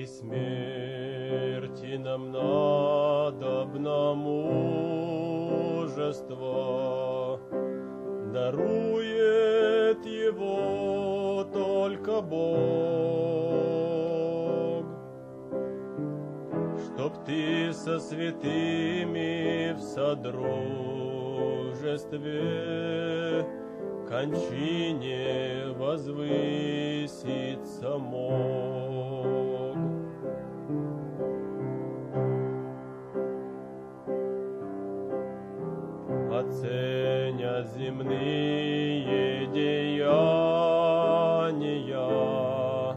смерти нам надобно мужество, дарует его только Бог. Чтоб ты со святыми в содружестве кончине возвыситься мог. Оценя земные деяния,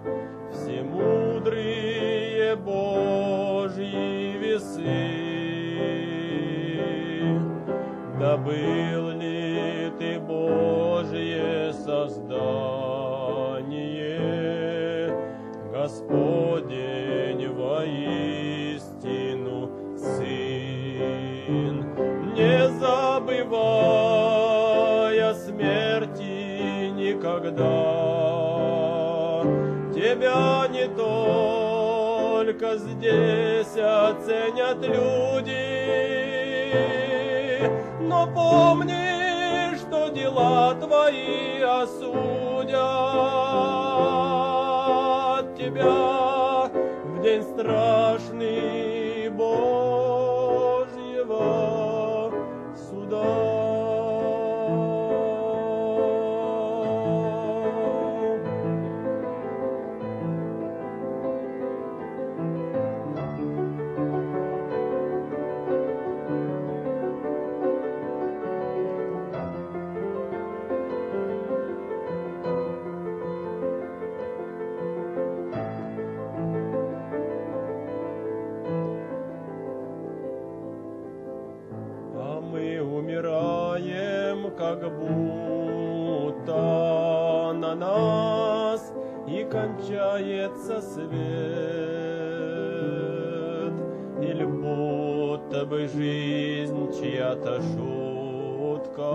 всемудрые Божьи весы, да был ли ты Божье создание, Господень воистину Сын, не забывая смерти никогда. Тебя не только здесь оценят люди, но помни, что дела твои осудят тебя в день страшный Божьего суда. Умираем, как будто на нас и кончается свет, или будто бы жизнь чья-то шутка,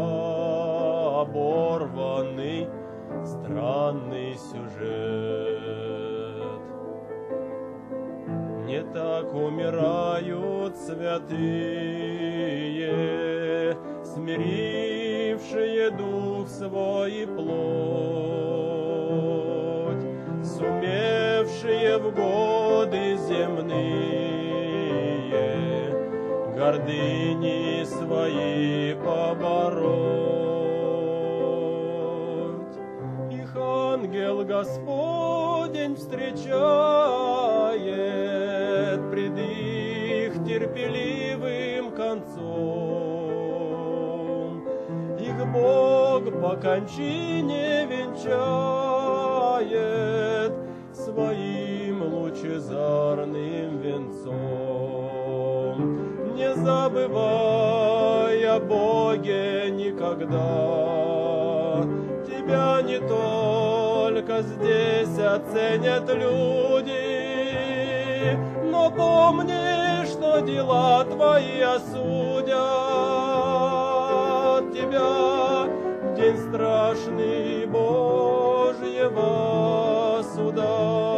оборванный странный сюжет. Не так умирают святые, смирившие дух свой и плоть, сумевшие в годы земные гордыни свои побороть. Их ангел Господень встречает пред их терпеливым концом. Их Бог по кончине венчает своим лучезарным венцом, не забывай о Боге никогда. Тебя не только здесь оценят люди, но помни, что дела твои осудят тебя в день страшный Божьего суда.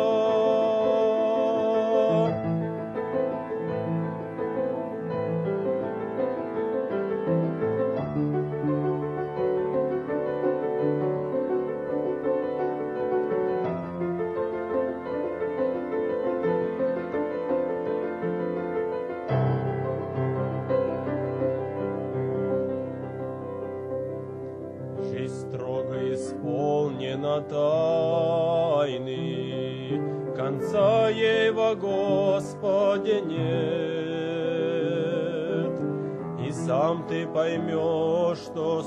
Строго исполнена тайны, конца ей во Господе нет. И сам ты поймешь, что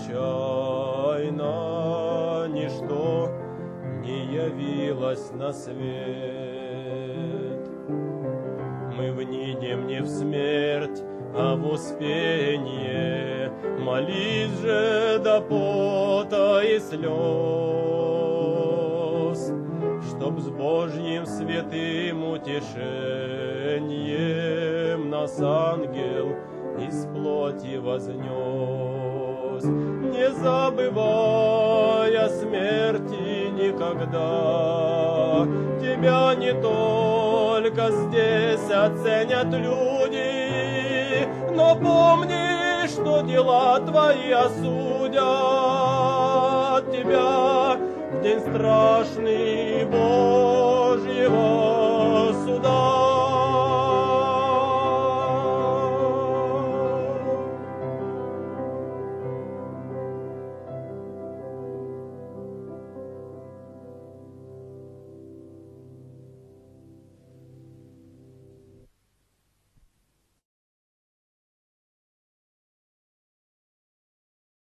случайно ничто не явилось на свет. Мы внидем не в смерть, а в успенье, молись же до пота и слез, чтоб с Божьим святым утешением нас ангел из плоти вознес. Не забывай о смерти никогда, тебя не то оценят люди, но помни, что дела твои осудят тебя в день страшный Божьего суда.